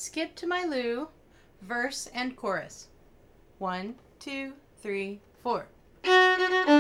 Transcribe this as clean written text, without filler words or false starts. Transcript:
Skip to my Lou, verse and chorus. 1, 2, 3, 4.